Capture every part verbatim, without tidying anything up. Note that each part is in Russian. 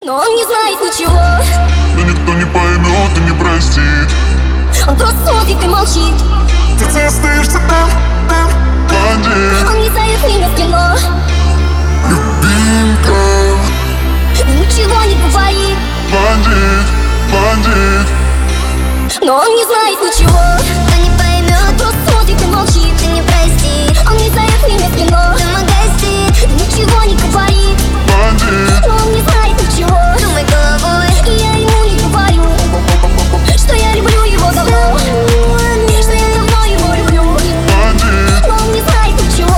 Но он не знает ничего, но никто не поймет и не простит. он просто смотрит и молчит. Ты остаешься там, там, бандит. Он не знает имя в кино, любимка, ничего не говорит. Бандит, бандит. Но он не знает ничего, Кто не поймет, он просто смотрит и молчит. ты не прости. Он не знает имя в кино, Дома гостит, ничего не говорит. Бандит, Но он не знает ничего, думай головой. и я ему не говорю, что я люблю его давно, что я давно его люблю. бандит, Но он не знает ничего,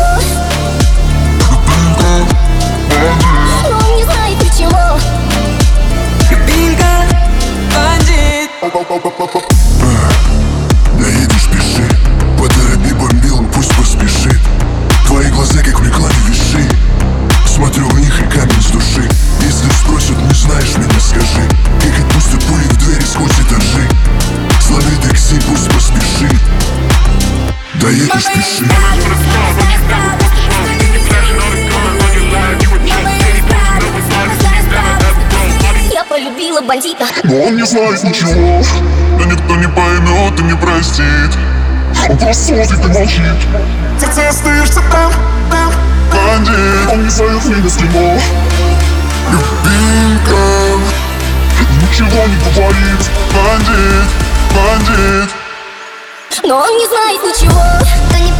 но он не знает ничего. Любимка, бандит. Да едешь, спеши, поторопи бомбилу, пусть поспешит. Твои глаза как в рекламе виши. Смотрю в них и камень с души. Если спросят, не знаешь меня, скажи. Как отпустят пули в двери сквозь этажи. Слови такси, пусть поспешит. Да едешь, спеши. Я полюбила бандита, но он не знает ничего, но никто не поймет и не простит. Он просто смотрит и молчит. Ты остаешься там, там, бандит. Он не знает имя с кино, любимка, ничего не говорит. Бандит, бандит. но он не знает ничего, Кто не